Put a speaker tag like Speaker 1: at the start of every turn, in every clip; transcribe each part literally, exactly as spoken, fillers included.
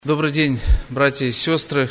Speaker 1: Добрый день, братья и сестры.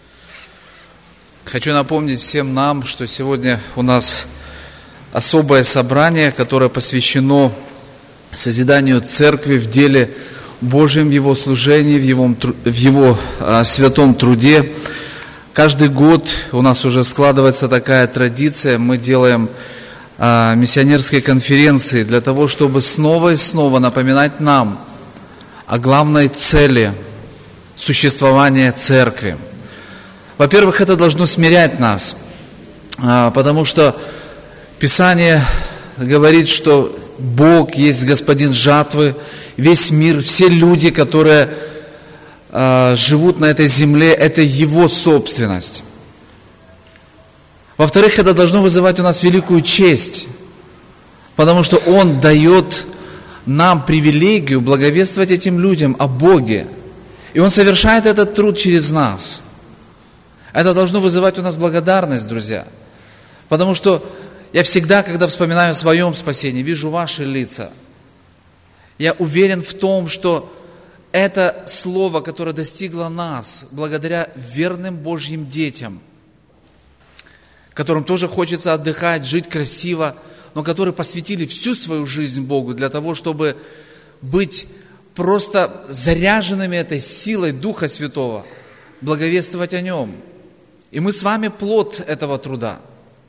Speaker 1: Хочу напомнить всем нам, что сегодня у нас особое собрание, которое посвящено созиданию церкви в деле Божьем, в его служении, в его, в его а, святом труде. Каждый год у нас уже складывается такая традиция, мы делаем а, миссионерские конференции для того, чтобы снова и снова напоминать нам о главной цели существования церкви. Во-первых, это должно смирять нас, потому что Писание говорит, что Бог есть Господин жатвы, весь мир, все люди, которые живут на этой земле, это Его собственность. Во-вторых, это должно вызывать у нас великую честь, потому что Он дает нам привилегию благовествовать этим людям о Боге. И Он совершает этот труд через нас. Это должно вызывать у нас благодарность, друзья. Потому что я всегда, когда вспоминаю о своем спасении, вижу ваши лица. Я уверен в том, что это слово, которое достигло нас, благодаря верным Божьим детям, которым тоже хочется отдыхать, жить красиво, но которые посвятили всю свою жизнь Богу для того, чтобы быть просто заряженными этой силой Духа Святого, благовествовать о Нем. И мы с вами плод этого труда.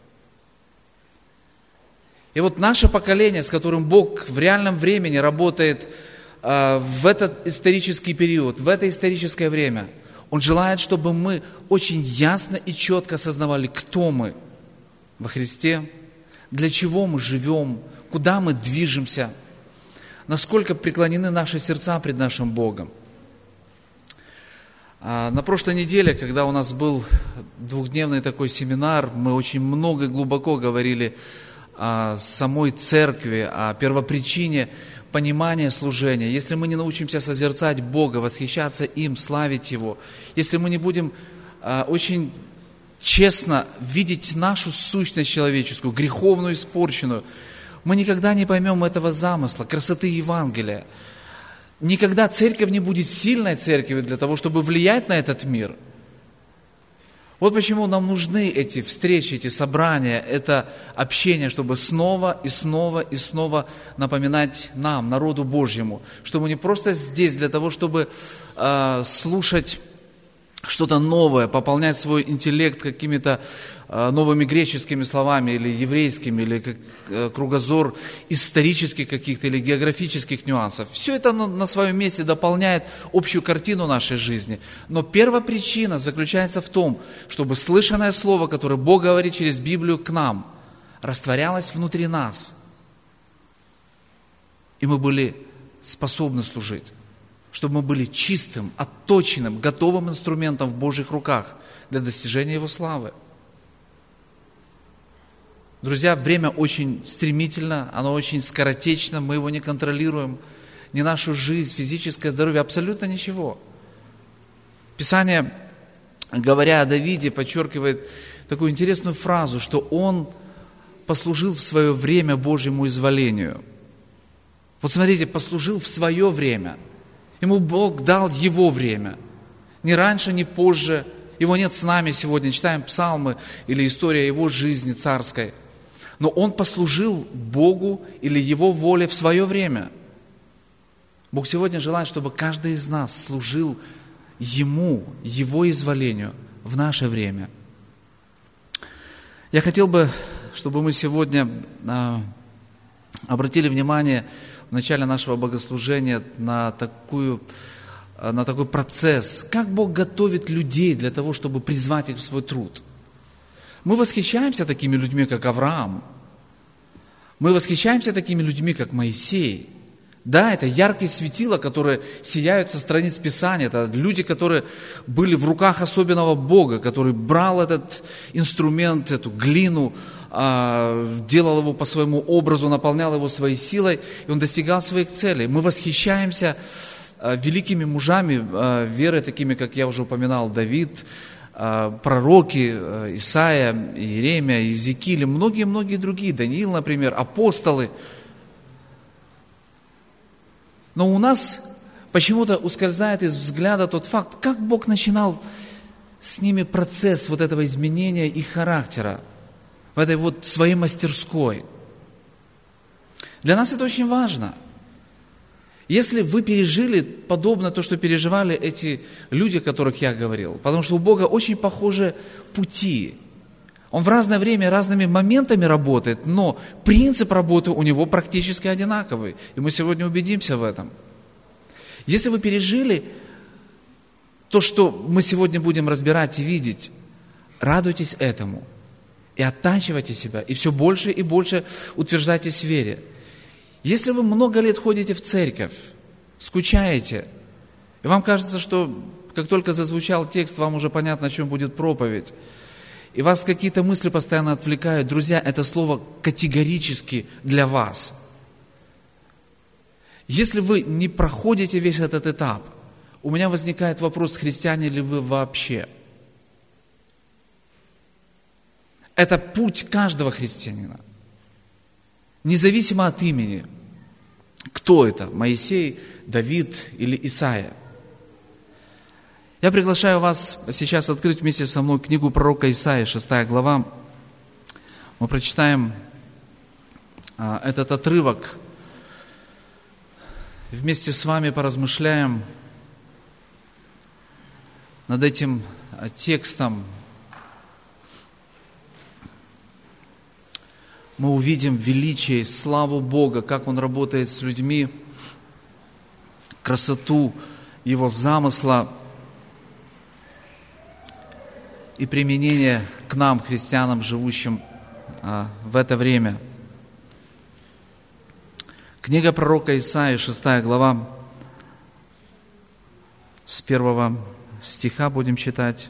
Speaker 1: И вот наше поколение, с которым Бог в реальном времени работает э, в этот исторический период, в это историческое время, Он желает, чтобы мы очень ясно и четко осознавали, кто мы во Христе, для чего мы живем, куда мы движемся, насколько преклонены наши сердца пред нашим Богом. На прошлой неделе, когда у нас был двухдневный такой семинар, мы очень много и глубоко говорили о самой церкви, о первопричине понимания служения. Если мы не научимся созерцать Бога, восхищаться им, славить Его, если мы не будем очень честно видеть нашу сущность человеческую, греховную, испорченную, мы никогда не поймем этого замысла, красоты Евангелия. Никогда церковь не будет сильной церковью для того, чтобы влиять на этот мир. Вот почему нам нужны эти встречи, эти собрания, это общение, чтобы снова и снова и снова напоминать нам, народу Божьему, что мы не просто здесь для того, чтобы э, слушать что-то новое, пополнять свой интеллект какими-то новыми греческими словами или еврейскими, или как, кругозор исторических каких-то или географических нюансов. Все это на, на своем месте дополняет общую картину нашей жизни. Но первопричина заключается в том, чтобы слышанное слово, которое Бог говорит через Библию к нам, растворялось внутри нас. И мы были способны служить. Чтобы мы были чистым, отточенным, готовым инструментом в Божьих руках для достижения Его славы. Друзья, время очень стремительно, оно очень скоротечно, мы его не контролируем, ни нашу жизнь, физическое здоровье, абсолютно ничего. Писание, говоря о Давиде, подчеркивает такую интересную фразу, что он послужил в свое время Божьему изволению. Вот смотрите, послужил в свое время. Ему Бог дал его время. Ни раньше, ни позже. Его нет с нами сегодня. Читаем псалмы или история его жизни царской. Но он послужил Богу или Его воле в свое время. Бог сегодня желает, чтобы каждый из нас служил Ему, Его изволению в наше время. Я хотел бы, чтобы мы сегодня а, обратили внимание в начале нашего богослужения на, такую, на такой процесс. Как Бог готовит людей для того, чтобы призвать их в свой труд. Мы восхищаемся такими людьми, как Авраам. Мы восхищаемся такими людьми, как Моисей. Да, это яркие светила, которые сияют со страниц Писания. Это люди, которые были в руках особенного Бога, который брал этот инструмент, эту глину, делал его по своему образу, наполнял его своей силой, и он достигал своих целей. Мы восхищаемся великими мужами веры, такими, как я уже упоминал, Давид, пророки, Исаия, Иеремия, Иезекииль, многие-многие другие, Даниил, например, апостолы. Но у нас почему-то ускользает из взгляда тот факт, как Бог начинал с ними процесс вот этого изменения их характера, в этой вот своей мастерской. Для нас это очень важно. Если вы пережили подобно то, что переживали эти люди, о которых я говорил, потому что у Бога очень похожие пути. Он в разное время разными моментами работает, но принцип работы у него практически одинаковый. И мы сегодня убедимся в этом. Если вы пережили то, что мы сегодня будем разбирать и видеть, радуйтесь этому и оттачивайте себя, и все больше и больше утверждайтесь в вере. Если вы много лет ходите в церковь, скучаете, и вам кажется, что как только зазвучал текст, вам уже понятно, о чем будет проповедь, и вас какие-то мысли постоянно отвлекают, друзья, это слово категорически для вас. Если вы не проходите весь этот этап, у меня возникает вопрос, христиане ли вы вообще? Это путь каждого христианина. Независимо от имени, кто это, Моисей, Давид или Исаия. Я приглашаю вас сейчас открыть вместе со мной книгу пророка Исаии, шестая глава. Мы прочитаем а, этот отрывок, вместе с вами поразмышляем над этим текстом. Мы увидим величие, славу Бога, как Он работает с людьми, красоту Его замысла и применение к нам, христианам, живущим а, в это время. Книга пророка Исаии, шестая глава, с первого стиха будем читать.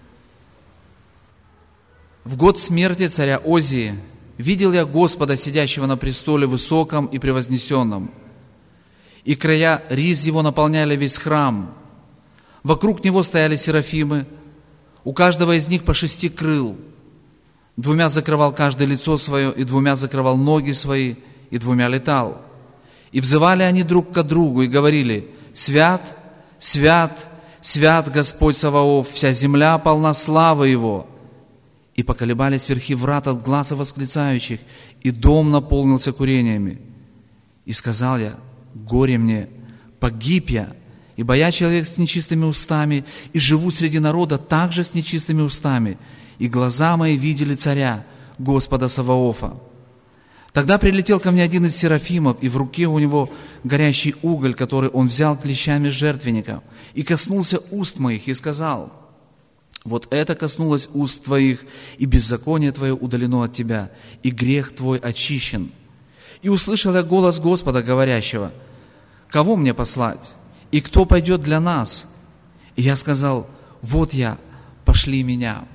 Speaker 1: «В год смерти царя Озии видел я Господа, сидящего на престоле высоком и превознесенном, и края риз его наполняли весь храм. Вокруг него стояли серафимы, у каждого из них по шести крыл. Двумя закрывал каждое лицо свое, и двумя закрывал ноги свои, и двумя летал. И взывали они друг к другу, и говорили: свят, свят, свят Господь Саваоф, вся земля полна славы Его. И поколебались верхи врат от гласа восклицающих, и дом наполнился курениями. И сказал я: горе мне, погиб я, ибо я человек с нечистыми устами, и живу среди народа также с нечистыми устами, и глаза мои видели царя, Господа Саваофа. Тогда прилетел ко мне один из серафимов, и в руке у него горящий уголь, который он взял клещами жертвенника, и коснулся уст моих, и сказал: вот это коснулось уст твоих, и беззаконие твое удалено от тебя, и грех твой очищен. И услышал я голос Господа, говорящего: кого мне послать? И кто пойдет для нас? И я сказал: вот я, пошли меня».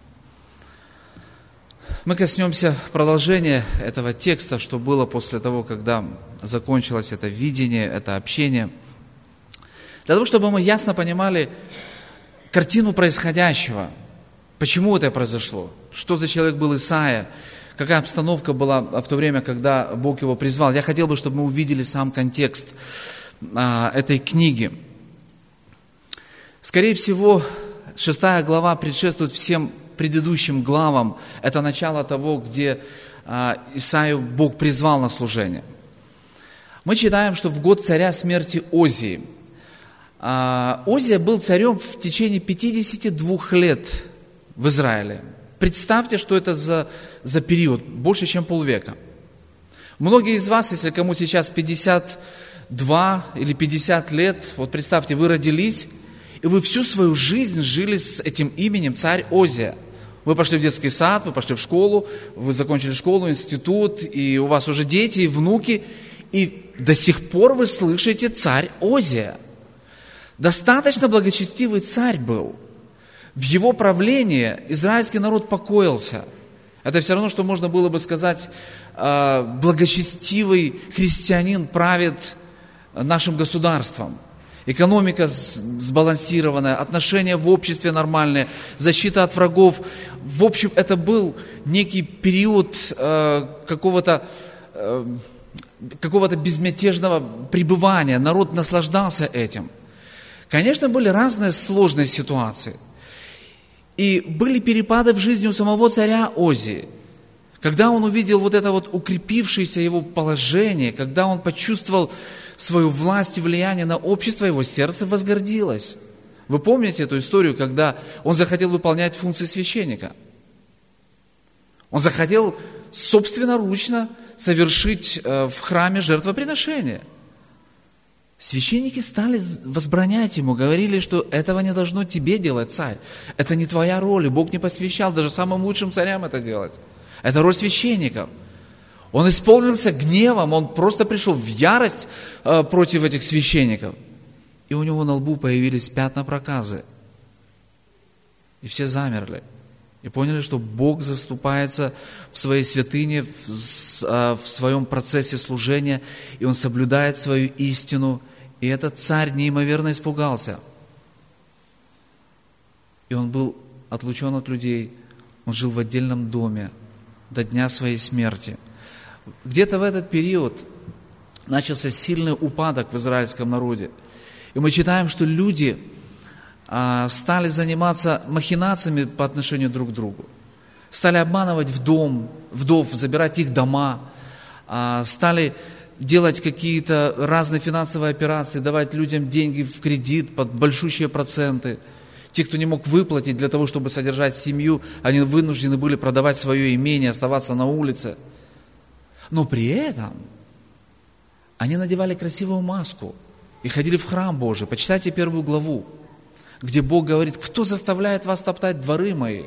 Speaker 1: Мы коснемся продолжения этого текста, что было после того, когда закончилось это видение, это общение. Для того, чтобы мы ясно понимали картину происходящего, почему это произошло, что за человек был Исаия, какая обстановка была в то время, когда Бог его призвал. Я хотел бы, чтобы мы увидели сам контекст а, этой книги. Скорее всего, шестая глава предшествует всем предыдущим главам. Это начало того, где а, Исаию Бог призвал на служение. Мы читаем, что в год царя смерти Озии. А, Озия был царем в течение пятидесяти двух лет в Израиле. Представьте, что это за, за период, больше, чем полвека. Многие из вас, если кому сейчас пятьдесят два или пятьдесят лет, вот представьте, вы родились, и вы всю свою жизнь жили с этим именем царь Озия. Вы пошли в детский сад, вы пошли в школу, вы закончили школу, институт, и у вас уже дети и внуки, и до сих пор вы слышите царь Озия. Достаточно благочестивый царь был. В его правлении израильский народ покоился. Это все равно, что можно было бы сказать, благочестивый христианин правит нашим государством. Экономика сбалансированная, отношения в обществе нормальные, защита от врагов. В общем, это был некий период какого-то какого-то безмятежного пребывания. Народ наслаждался этим. Конечно, были разные сложные ситуации. И были перепады в жизни у самого царя Озии. Когда он увидел вот это вот укрепившееся его положение, когда он почувствовал свою власть и влияние на общество, его сердце возгордилось. Вы помните эту историю, когда он захотел выполнять функции священника? Он захотел собственноручно совершить в храме жертвоприношение. Священники стали возбранять ему, говорили, что этого не должно тебе делать, царь. Это не твоя роль, и Бог не посвящал даже самым лучшим царям это делать. Это роль священников. Он исполнился гневом, он просто пришел в ярость э, против этих священников. И у него на лбу появились пятна проказы. И все замерли. И поняли, что Бог заступается в своей святыне, в, э, в своем процессе служения, и Он соблюдает свою истину. И этот царь неимоверно испугался. И он был отлучен от людей, он жил в отдельном доме до дня своей смерти. Где-то в этот период начался сильный упадок в израильском народе. И мы читаем, что люди а, стали заниматься махинациями по отношению друг к другу. Стали обманывать вдов, вдов, забирать их дома. А, стали делать какие-то разные финансовые операции, давать людям деньги в кредит под большущие проценты. Те, кто не мог выплатить для того, чтобы содержать семью, они вынуждены были продавать свое имение, оставаться на улице. Но при этом они надевали красивую маску и ходили в храм Божий. Почитайте первую главу, где Бог говорит: кто заставляет вас топтать дворы мои?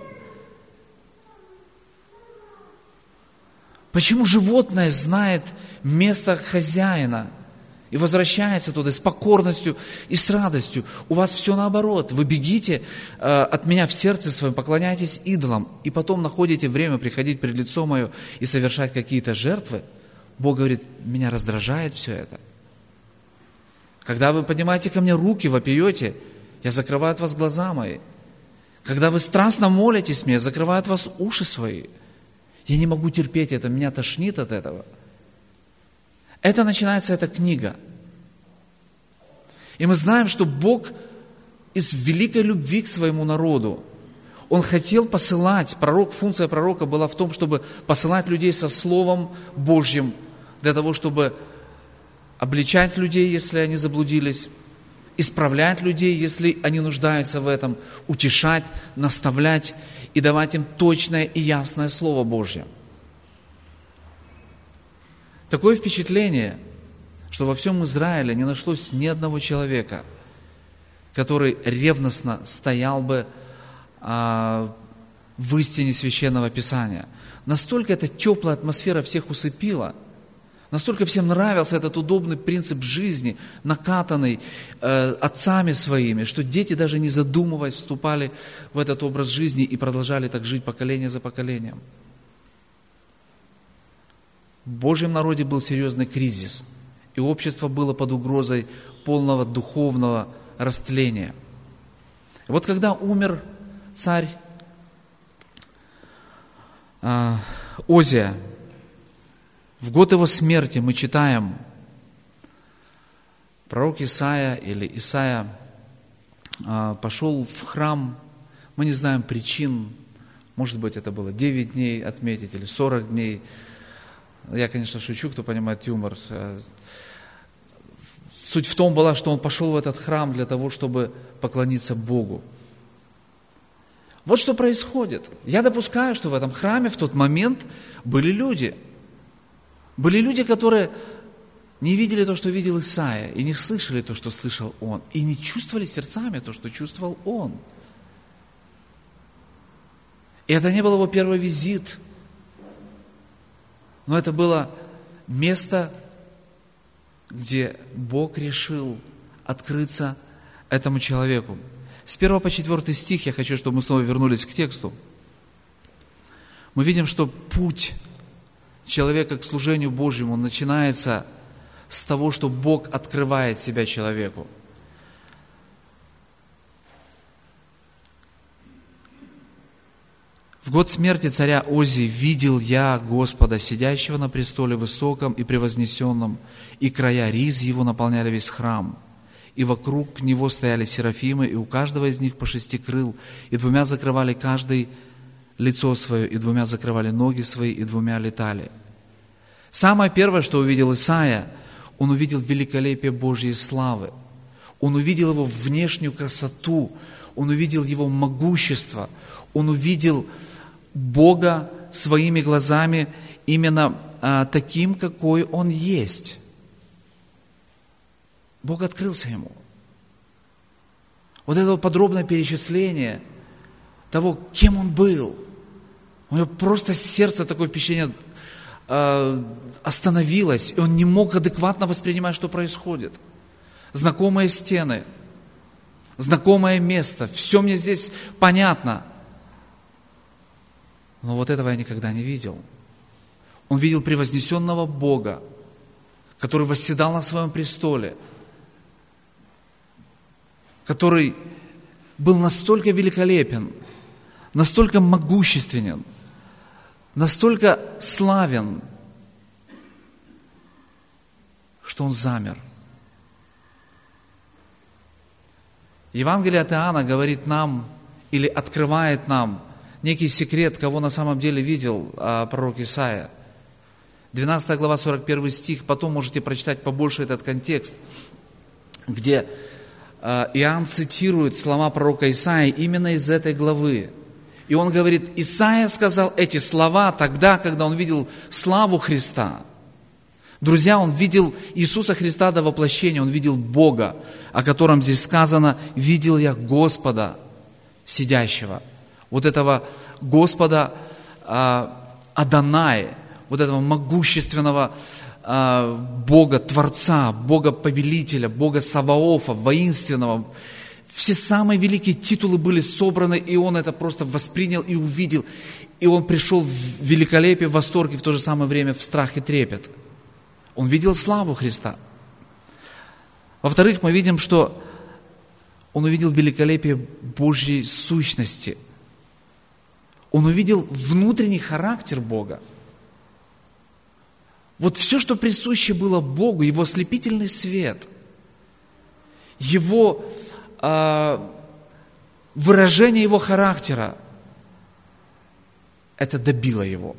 Speaker 1: Почему животное знает место хозяина и возвращается туда с покорностью и с радостью? У вас все наоборот. Вы бегите э, от меня в сердце своем, поклоняйтесь идолам, и потом находите время приходить пред лицо мое и совершать какие-то жертвы. Бог говорит: меня раздражает все это. Когда вы поднимаете ко мне руки, вопиете, я закрываю от вас глаза мои. Когда вы страстно молитесь мне, я закрываю от вас уши свои. Я не могу терпеть это, меня тошнит от этого. Это начинается эта книга. И мы знаем, что Бог из великой любви к своему народу, Он хотел посылать, пророк, функция пророка была в том, чтобы посылать людей со Словом Божьим, для того, чтобы обличать людей, если они заблудились, исправлять людей, если они нуждаются в этом, утешать, наставлять и давать им точное и ясное Слово Божье. Такое впечатление, что во всем Израиле не нашлось ни одного человека, который ревностно стоял бы а, в истине Священного Писания. Настолько эта теплая атмосфера всех усыпила, настолько всем нравился этот удобный принцип жизни, накатанный э, отцами своими, что дети, даже не задумываясь, вступали в этот образ жизни и продолжали так жить поколение за поколением. В Божьем народе был серьезный кризис, и общество было под угрозой полного духовного растления. И вот когда умер царь э, Озия, в год его смерти мы читаем, пророк Исаия или Исаия э, пошел в храм, мы не знаем причин, может быть, это было девять дней отметить или сорок дней. Я, конечно, шучу, кто понимает юмор. Суть в том была, что он пошел в этот храм для того, чтобы поклониться Богу. Вот что происходит. Я допускаю, что в этом храме в тот момент были люди. Были люди, которые не видели то, что видел Исаия, и не слышали то, что слышал он, и не чувствовали сердцами то, что чувствовал он. И это не был его первый визит. Но это было место, где Бог решил открыться этому человеку. С первого по четвертый стих я хочу, чтобы мы снова вернулись к тексту. Мы видим, что путь человека к служению Божьему начинается с того, что Бог открывает себя человеку. В год смерти царя Озии видел я Господа, сидящего на престоле высоком и превознесенном, и края риз его наполняли весь храм. И вокруг него стояли серафимы, и у каждого из них по шести крыл, и двумя закрывали каждый лицо свое, и двумя закрывали ноги свои, и двумя летали. Самое первое, что увидел Исаия, он увидел великолепие Божьей славы. Он увидел его внешнюю красоту, он увидел его могущество, он увидел Бога своими глазами именно а, таким, какой Он есть. Бог открылся ему. Вот это вот подробное перечисление того, кем он был. У него просто сердце такое впечатление э, остановилось, и он не мог адекватно воспринимать, что происходит. Знакомые стены, знакомое место, все мне здесь понятно. Но вот этого я никогда не видел. Он видел превознесенного Бога, который восседал на своем престоле, который был настолько великолепен, настолько могущественен, настолько славен, что он замер. Евангелие от Иоанна говорит нам или открывает нам некий секрет, кого на самом деле видел а, пророк Исаия. двенадцатая глава, сорок первый стих, потом можете прочитать побольше этот контекст, где а, Иоанн цитирует слова пророка Исаии именно из этой главы. И он говорит, Исаия сказал эти слова тогда, когда он видел славу Христа. Друзья, он видел Иисуса Христа до воплощения, он видел Бога, о котором здесь сказано, видел я Господа сидящего. Вот этого Господа а, Адонай, вот этого могущественного а, Бога Творца, Бога Повелителя, Бога Саваофа, воинственного. Все самые великие титулы были собраны, и он это просто воспринял и увидел. И он пришел в великолепие, в восторг, и в то же самое время в страх и трепет. Он видел славу Христа. Во-вторых, мы видим, что он увидел великолепие Божьей сущности. Он увидел внутренний характер Бога. Вот все, что присуще было Богу, Его ослепительный свет, Его э, выражение Его характера, это добило Его.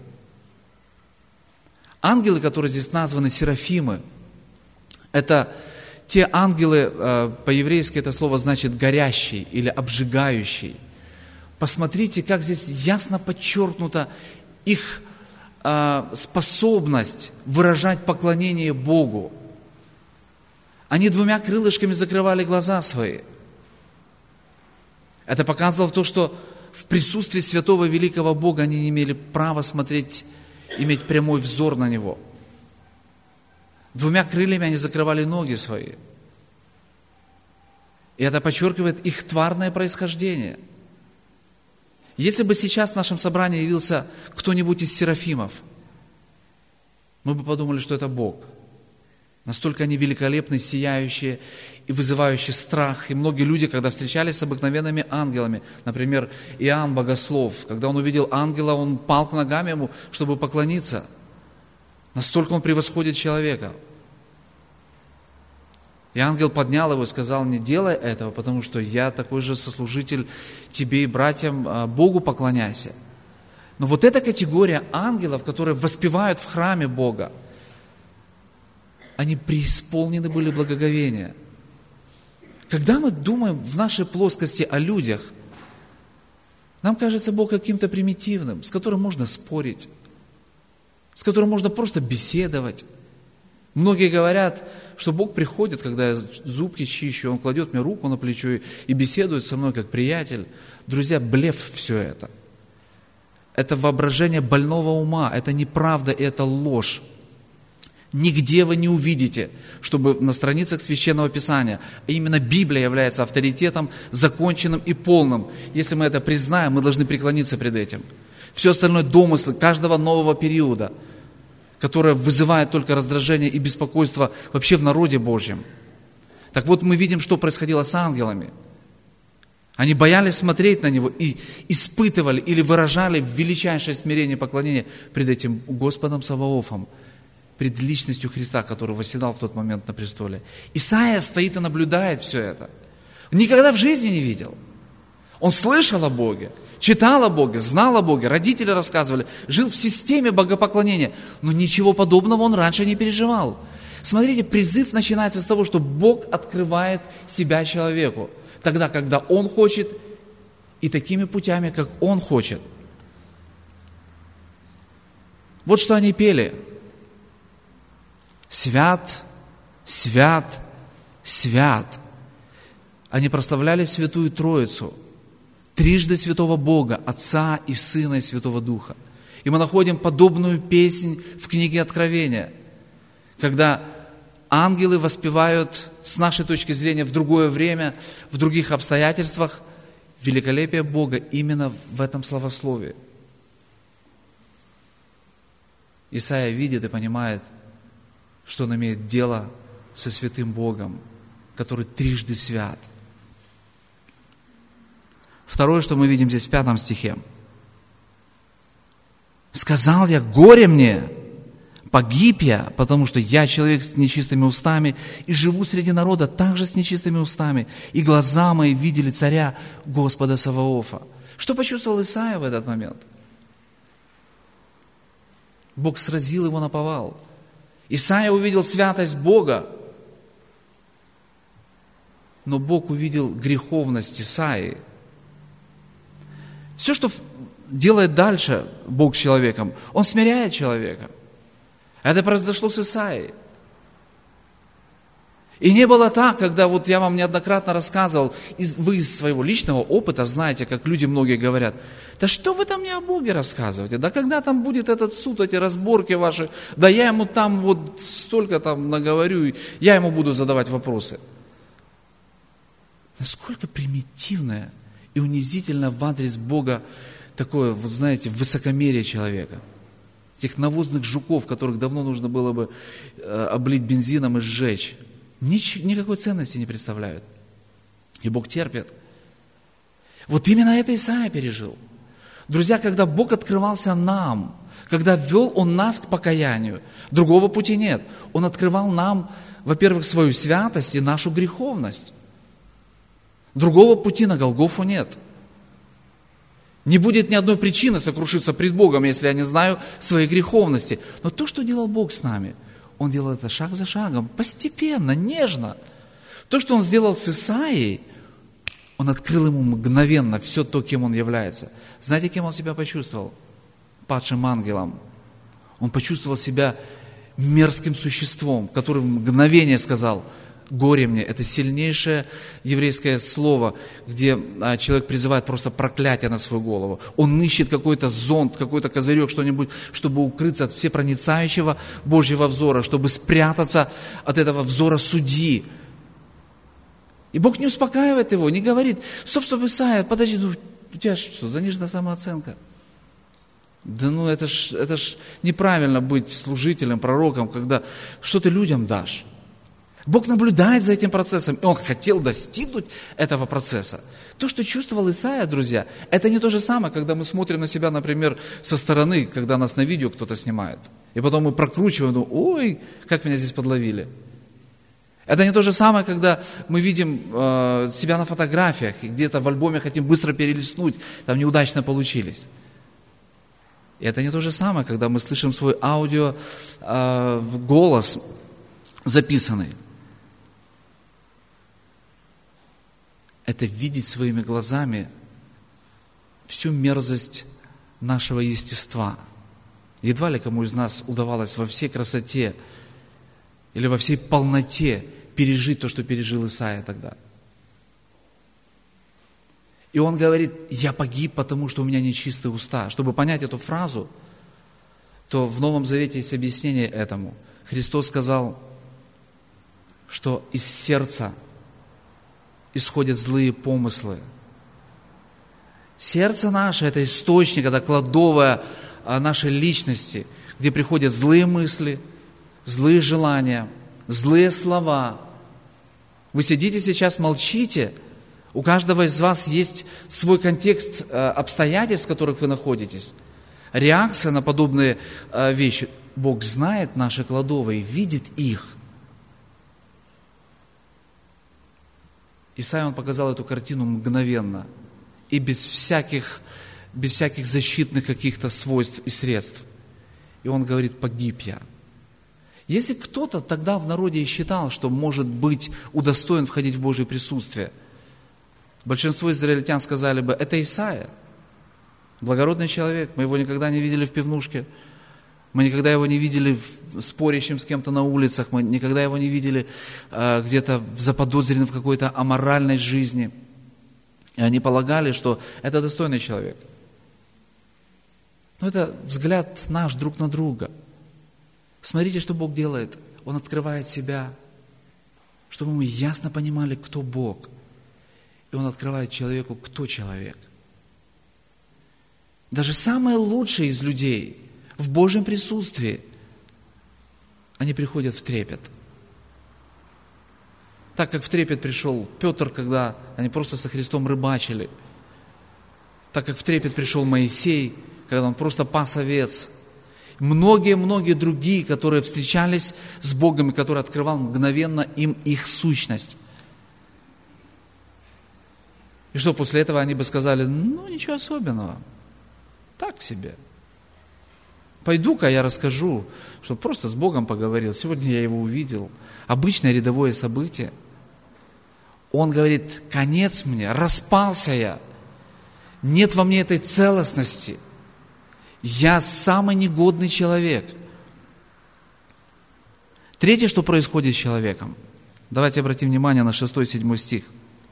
Speaker 1: Ангелы, которые здесь названы серафимы, это те ангелы, э, по-еврейски это слово значит горящий или обжигающий. Посмотрите, как здесь ясно подчеркнута их э, способность выражать поклонение Богу. Они двумя крылышками закрывали глаза свои. Это показывало то, что в присутствии святого великого Бога они не имели права смотреть, иметь прямой взор на Него. Двумя крыльями они закрывали ноги свои. И это подчеркивает их тварное происхождение. Если бы сейчас в нашем собрании явился кто-нибудь из серафимов, мы бы подумали, что это Бог. Настолько они великолепны, сияющие и вызывающие страх. И многие люди, когда встречались с обыкновенными ангелами, например, Иоанн Богослов, когда он увидел ангела, он пал к ногам ему, чтобы поклониться. Настолько он превосходит человека. И ангел поднял его и сказал, не делай этого, потому что я такой же сослужитель тебе и братьям, Богу поклоняйся. Но вот эта категория ангелов, которые воспевают в храме Бога, они преисполнены были благоговения. Когда мы думаем в нашей плоскости о людях, нам кажется Бог каким-то примитивным, с которым можно спорить, с которым можно просто беседовать. Многие говорят, что Бог приходит, когда я зубки чищу, Он кладет мне руку на плечо и беседует со мной как приятель. Друзья, блеф все это. Это воображение больного ума, это неправда, это ложь. Нигде вы не увидите, чтобы на страницах Священного Писания, а именно Библия является авторитетом, законченным и полным. Если мы это признаем, мы должны преклониться пред этим. Все остальное домыслы каждого нового периода, которое вызывает только раздражение и беспокойство вообще в народе Божьем. Так вот, мы видим, что происходило с ангелами. Они боялись смотреть на Него и испытывали или выражали величайшее смирение и поклонение пред этим Господом Саваофом, пред личностью Христа, который восседал в тот момент на престоле. Исаия стоит и наблюдает все это. Никогда в жизни не видел. Он слышал о Боге, читал о Боге, знал о Боге, родители рассказывали, жил в системе богопоклонения, но ничего подобного он раньше не переживал. Смотрите, призыв начинается с того, что Бог открывает себя человеку, тогда, когда Он хочет, и такими путями, как Он хочет. Вот что они пели. Свят, свят, свят. Они прославляли Святую Троицу, трижды Святого Бога, Отца и Сына и Святого Духа. И мы находим подобную песнь в книге Откровения, когда ангелы воспевают, с нашей точки зрения, в другое время, в других обстоятельствах, великолепие Бога именно в этом славословии. Исаия видит и понимает, что он имеет дело со святым Богом, который трижды свят. Второе, что мы видим здесь в пятом стихе. «Сказал я, горе мне, погиб я, потому что я человек с нечистыми устами, и живу среди народа также с нечистыми устами, и глаза мои видели царя Господа Саваофа». Что почувствовал Исаия в этот момент? Бог сразил его наповал. Исаия увидел святость Бога, но Бог увидел греховность Исаии. Все, что делает дальше Бог с человеком, Он смиряет человека. Это произошло с Исаией. И не было так, когда вот я вам неоднократно рассказывал, вы из своего личного опыта знаете, как люди многие говорят, да что вы там мне о Боге рассказываете, да когда там будет этот суд, эти разборки ваши, да я ему там вот столько там наговорю, я ему буду задавать вопросы. Насколько примитивное и унизительно в адрес Бога такое, вы знаете, высокомерие человека. Тех навозных жуков, которых давно нужно было бы э, облить бензином и сжечь. Нич, никакой ценности не представляют. И Бог терпит. Вот именно это Исаия пережил. Друзья, когда Бог открывался нам, когда вел Он нас к покаянию, другого пути нет. Он открывал нам, во-первых, свою святость и нашу греховность. Другого пути на Голгофу нет. Не будет ни одной причины сокрушиться пред Богом, если я не знаю своей греховности. Но то, что делал Бог с нами, Он делал это шаг за шагом, постепенно, нежно. То, что Он сделал с Исаией, Он открыл ему мгновенно все то, кем он является. Знаете, кем он себя почувствовал? Падшим ангелом. Он почувствовал себя мерзким существом, который в мгновение сказал: горе мне. Это сильнейшее еврейское слово, где человек призывает просто проклятие на свою голову. Он ищет какой-то зонт, какой-то козырек, что-нибудь, чтобы укрыться от всепроницающего Божьего взора, чтобы спрятаться от этого взора судьи. И Бог не успокаивает его, не говорит: стоп, стоп, Исайя, подожди, ну, у тебя что, заниженная самооценка? Да ну это ж, это ж неправильно быть служителем, пророком, когда что ты людям дашь. Бог наблюдает за этим процессом, и Он хотел достигнуть этого процесса. То, что чувствовал Исаия, друзья, это не то же самое, когда мы смотрим на себя, например, со стороны, когда нас на видео кто-то снимает. И потом мы прокручиваем, думаем: ой, как меня здесь подловили. Это не то же самое, когда мы видим э, себя на фотографиях, и где-то в альбоме хотим быстро перелистнуть, там неудачно получились. И это не то же самое, когда мы слышим свой аудио, э, голос записанный. Это видеть своими глазами всю мерзость нашего естества. Едва ли кому из нас удавалось во всей красоте или во всей полноте пережить то, что пережил Исаия тогда. И он говорит: я погиб, потому что у меня нечистые уста. Чтобы понять эту фразу, то в Новом Завете есть объяснение этому. Христос сказал, что из сердца исходят злые помыслы. Сердце наше – это источник, это кладовая нашей личности, где приходят злые мысли, злые желания, злые слова. Вы сидите сейчас, молчите, У каждого из вас есть свой контекст обстоятельств, в которых вы находитесь. Реакция на подобные вещи. Бог знает наши кладовые, видит их. Исайя, он показал эту картину мгновенно и без всяких, без всяких защитных каких-то свойств и средств. И он говорит: погиб я. Если кто-то тогда в народе и считал, что может быть удостоен входить в Божье присутствие, большинство израильтян сказали бы: это Исайя, благородный человек, мы его никогда не видели в пивнушке, мы никогда его не видели спорящим с кем-то на улицах, мы никогда его не видели э, где-то заподозренным в какой-то аморальной жизни. И они полагали, что это достойный человек. Но это взгляд наш друг на друга. Смотрите, что Бог делает. Он открывает себя, чтобы мы ясно понимали, кто Бог. И Он открывает человеку, кто человек. Даже самые лучшие из людей в Божьем присутствии, они приходят в трепет. Так как в трепет пришел Петр, когда они просто со Христом рыбачили. Так как в трепет пришел Моисей, когда он просто пас овец. Многие-многие другие, которые встречались с Богом и который открывал мгновенно им их сущность. И что, после этого они бы сказали: ну, ничего особенного, так себе. Пойду-ка я расскажу, что просто с Богом поговорил, сегодня я его увидел. Обычное рядовое событие. Он говорит: конец мне, распался я, нет во мне этой целостности. Я самый негодный человек. Третье, что происходит с человеком. Давайте обратим внимание на шестой-седьмой стих.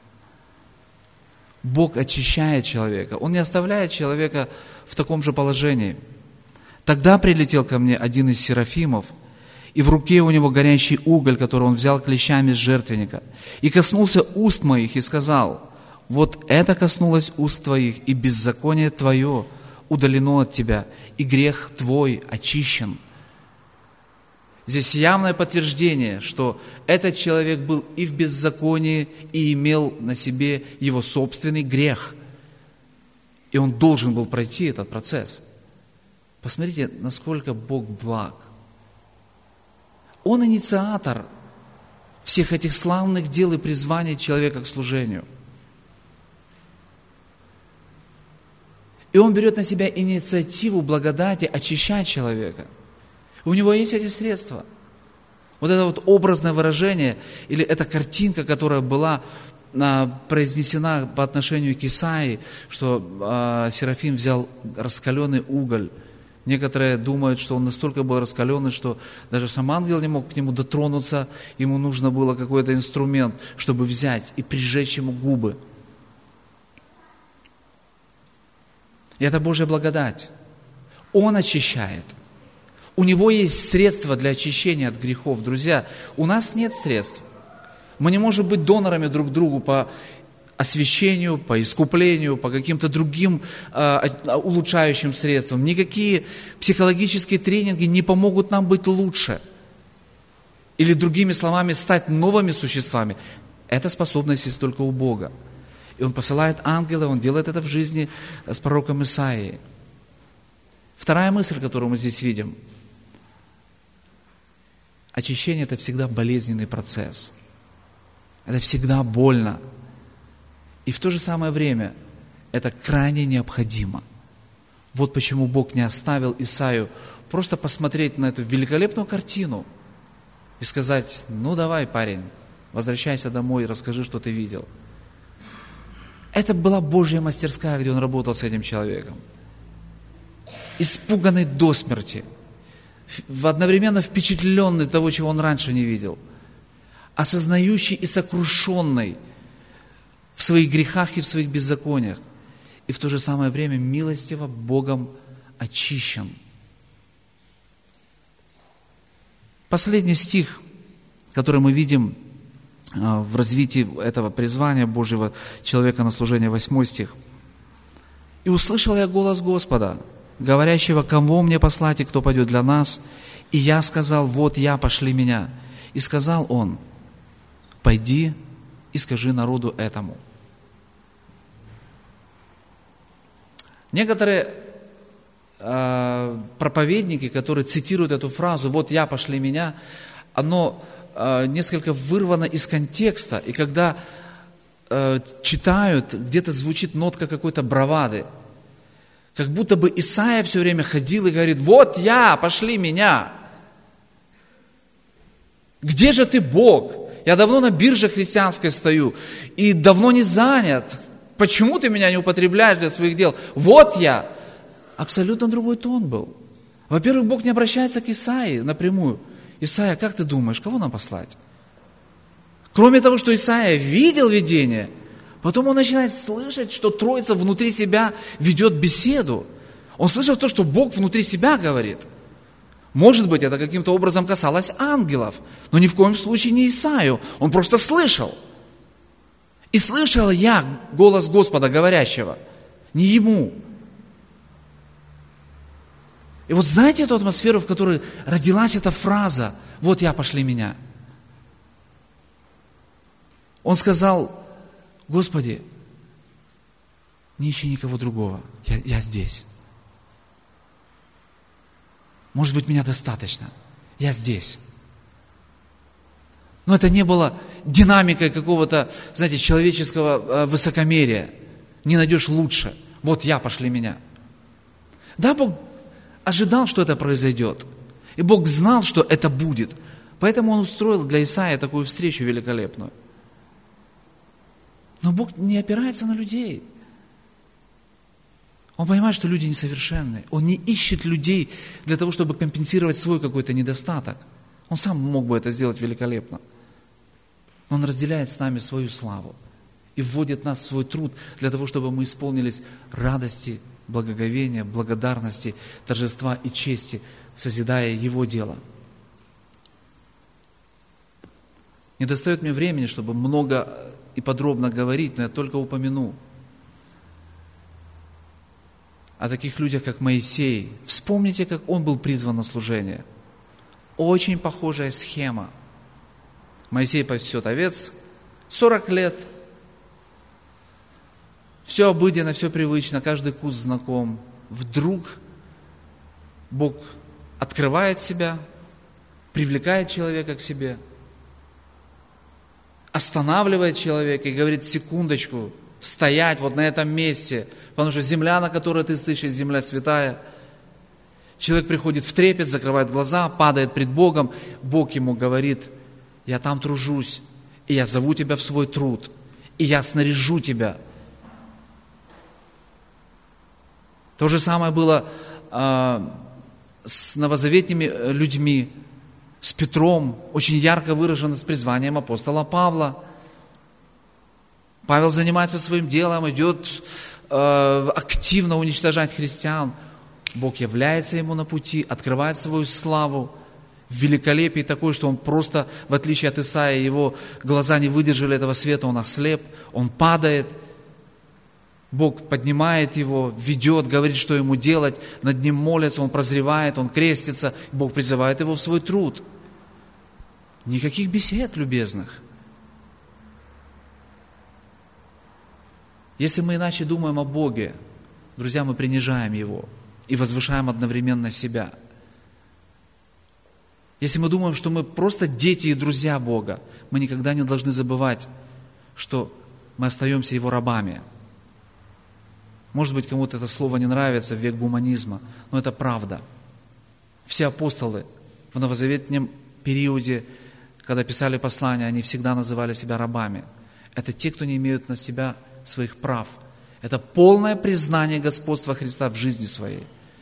Speaker 1: Бог очищает человека. Он не оставляет человека в таком же положении. Тогда прилетел ко мне один из серафимов, и в руке у него горящий уголь, который он взял клещами с жертвенника, и коснулся уст моих и сказал: вот это коснулось уст твоих, и беззаконие твое удалено от тебя, и грех твой очищен. Здесь явное подтверждение, что этот человек был и в беззаконии, и имел на себе его собственный грех. И он должен был пройти этот процесс. Посмотрите, насколько Бог благ. Он инициатор всех этих славных дел и призваний человека к служению. И Он берет на себя инициативу благодати очищать человека. У Него есть эти средства. Вот это вот образное выражение, или эта картинка, которая была а, произнесена по отношению к Исаии, что а, Серафим взял раскаленный уголь. Некоторые думают, что он настолько был раскаленный, что даже сам ангел не мог к нему дотронуться, ему нужно было какой-то инструмент, чтобы взять и прижечь ему губы. И это Божья благодать. Он очищает. У Него есть средства для очищения от грехов. Друзья, у нас нет средств. Мы не можем быть донорами друг другу по освящению, по искуплению, по каким-то другим э, улучшающим средствам. Никакие психологические тренинги не помогут нам быть лучше. Или другими словами, стать новыми существами. Эта способность есть только у Бога. И Он посылает ангела, Он делает это в жизни с пророком Исаией. Вторая мысль, которую мы здесь видим. Очищение – это всегда болезненный процесс. Это всегда больно. И в то же самое время это крайне необходимо. Вот почему Бог не оставил Исаию просто посмотреть на эту великолепную картину и сказать: ну давай, парень, возвращайся домой и расскажи, что ты видел. Это была Божья мастерская, где Он работал с этим человеком. Испуганный до смерти, одновременно впечатленный того, чего он раньше не видел, осознающий и сокрушенный в своих грехах и в своих беззакониях, и в то же самое время милостиво Богом очищен. Последний стих, который мы видим в развитии этого призвания Божьего человека на служение, восьмой стих. «И услышал я голос Господа, говорящего: кого мне послать и кто пойдет для нас? И я сказал: вот я, пошли меня. И сказал Он: пойди и скажи народу этому». Некоторые э, проповедники, которые цитируют эту фразу «вот я, пошли меня», оно э, несколько вырвано из контекста, и когда э, читают, где-то звучит нотка какой-то бравады, как будто бы Исаия все время ходил и говорит: «Вот я, пошли меня». Где же ты, Бог? Я давно на бирже христианской стою и давно не занят. Почему ты меня не употребляешь для своих дел? Вот я. Абсолютно другой тон был. Во-первых, Бог не обращается к Исаии напрямую. Исаия, как ты думаешь, кого нам послать? Кроме того, что Исаия видел видение, потом он начинает слышать, что Троица внутри себя ведет беседу. Он слышал то, что Бог внутри себя говорит. Может быть, это каким-то образом касалось ангелов, но ни в коем случае не Исаию. Он просто слышал. И слышал я голос Господа говорящего, не ему. И вот знаете эту атмосферу, в которой родилась эта фраза «вот я, пошли меня». Он сказал: Господи, не ищи никого другого, я, я здесь. Может быть, меня достаточно, я здесь. Но это не было динамикой какого-то, знаете, человеческого высокомерия. Не найдешь лучше. Вот я, пошли меня. Да, Бог ожидал, что это произойдет. И Бог знал, что это будет. Поэтому Он устроил для Исаии такую встречу великолепную. Но Бог не опирается на людей. Он понимает, что люди несовершенны. Он не ищет людей для того, чтобы компенсировать свой какой-то недостаток. Он сам мог бы это сделать великолепно. Он разделяет с нами свою славу и вводит нас в свой труд для того, чтобы мы исполнились радости, благоговения, благодарности, торжества и чести, созидая Его дело. Не достает мне времени, чтобы много и подробно говорить, но я только упомяну о таких людях, как Моисей. Вспомните, как он был призван на служение. Очень похожая схема. Моисей пасет овец сорок лет. Все обыденно, все привычно, каждый куст знаком. Вдруг Бог открывает себя, привлекает человека к себе, останавливает человека и говорит: секундочку, стоять вот на этом месте, потому что земля, на которой ты стоишь, земля святая. Человек приходит в трепет, закрывает глаза, падает пред Богом. Бог ему говорит: я там тружусь, и я зову тебя в свой труд, и я снаряжу тебя. То же самое было э, с новозаветными людьми, с Петром, очень ярко выражено с призванием апостола Павла. Павел занимается своим делом, идет э, активно уничтожать христиан. Бог является ему на пути, открывает свою славу в великолепии такой, что он просто, в отличие от Исаии, его глаза не выдержали этого света, он ослеп, он падает. Бог поднимает его, ведет, говорит, что ему делать, над ним молятся, он прозревает, он крестится, Бог призывает его в свой труд. Никаких бесед любезных. Если мы иначе думаем о Боге, друзья, мы принижаем Его и возвышаем одновременно себя. Если мы думаем, что мы просто дети и друзья Бога, мы никогда не должны забывать, что мы остаемся Его рабами. Может быть, кому-то это слово не нравится в век гуманизма, но это правда. Все апостолы в новозаветном периоде, когда писали послания, они всегда называли себя рабами. Это те, кто не имеют на себя своих прав. Это полное признание господства Христа в жизни своей.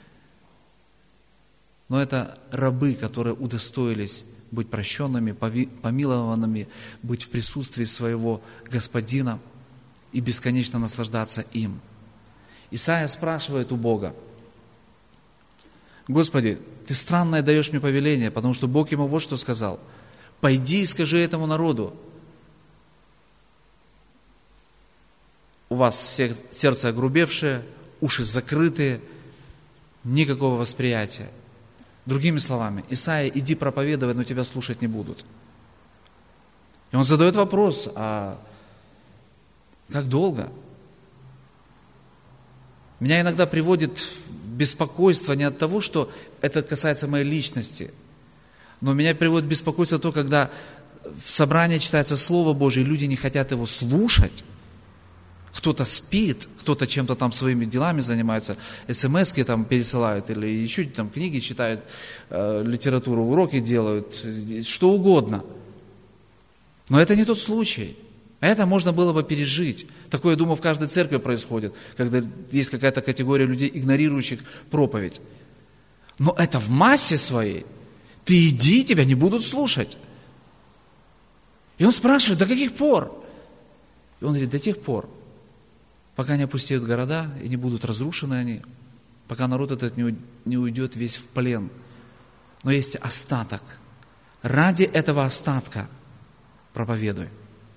Speaker 1: Но это рабы, которые удостоились быть прощенными, помилованными, быть в присутствии своего Господина и бесконечно наслаждаться им. Исаия спрашивает у Бога: Господи, Ты странное даешь мне повеление, потому что Бог ему вот что сказал: пойди и скажи этому народу, у вас сердце огрубевшее, уши закрытые, никакого восприятия. Другими словами, Исаия, иди проповедовай, но тебя слушать не будут. И он задает вопрос: а как долго? Меня иногда приводит в беспокойство не от того, что это касается моей личности, но меня приводит в беспокойство то, когда в собрании читается Слово Божие, и люди не хотят его слушать. Кто-то спит, кто-то чем-то там своими делами занимается, смс-ки там пересылают, или еще там книги читают, э, литературу, уроки делают, что угодно. Но это не тот случай. Это можно было бы пережить. Такое, я думаю, в каждой церкви происходит, когда есть какая-то категория людей, игнорирующих проповедь. Но это в массе своей. Ты иди, тебя не будут слушать. И он спрашивает, до каких пор? И он говорит, до тех пор, пока не опустеют города и не будут разрушены они, пока народ этот не уйдет весь в плен. Но есть остаток. Ради этого остатка проповедуй.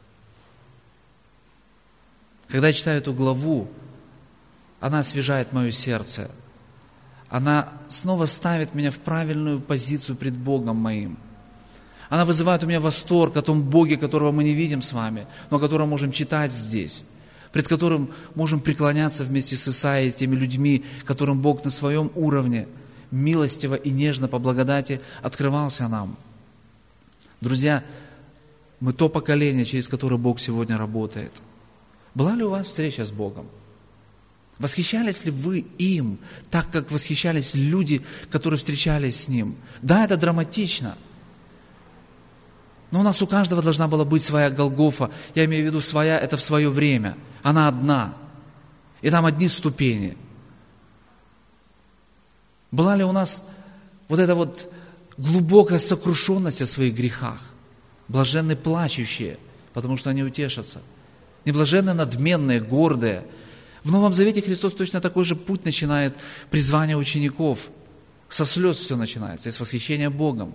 Speaker 1: Когда я читаю эту главу, она освежает мое сердце. Она снова ставит меня в правильную позицию пред Богом моим. Она вызывает у меня восторг о том Боге, которого мы не видим с вами, но которого можем читать здесь, пред которым можем преклоняться вместе с Исаией, теми людьми, которым Бог на своем уровне милостиво и нежно по благодати открывался нам. Друзья, мы то поколение, через которое Бог сегодня работает. Была ли у вас встреча с Богом? Восхищались ли вы им, так как восхищались люди, которые встречались с Ним? Да, это драматично. Но у нас у каждого должна была быть своя Голгофа. Я имею в виду своя, это в свое время. Она одна. И там одни ступени. Была ли у нас вот эта вот глубокая сокрушенность о своих грехах? Блаженны плачущие, потому что они утешатся. Не блаженны надменные, гордые. В Новом Завете Христос точно такой же путь начинает призвания учеников. Со слез все начинается, с восхищения Богом.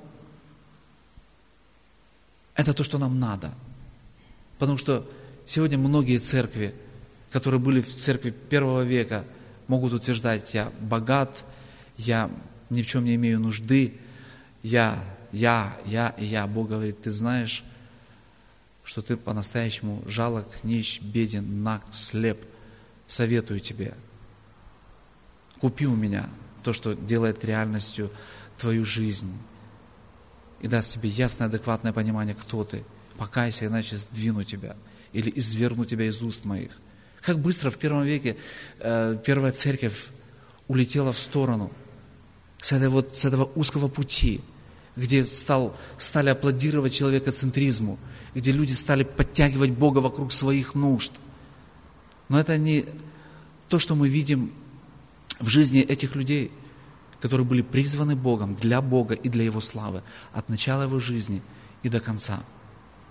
Speaker 1: Это то, что нам надо. Потому что сегодня многие церкви, которые были в церкви первого века, могут утверждать, я богат, я ни в чем не имею нужды, я, я, я и я. Бог говорит, ты знаешь, что ты по-настоящему жалок, нищ, беден, наг, слеп. Советую тебе, купи у меня то, что делает реальностью твою жизнь. И даст тебе ясное, адекватное понимание, кто ты. Покайся, иначе сдвину тебя или извергну тебя из уст моих. Как быстро в первом веке э, первая церковь улетела в сторону с, этой вот, с этого узкого пути, где стал, стали аплодировать человекоцентризму, где люди стали подтягивать Бога вокруг своих нужд. Но это не то, что мы видим в жизни этих людей, которые были призваны Богом для Бога и для Его славы от начала Его жизни и до конца.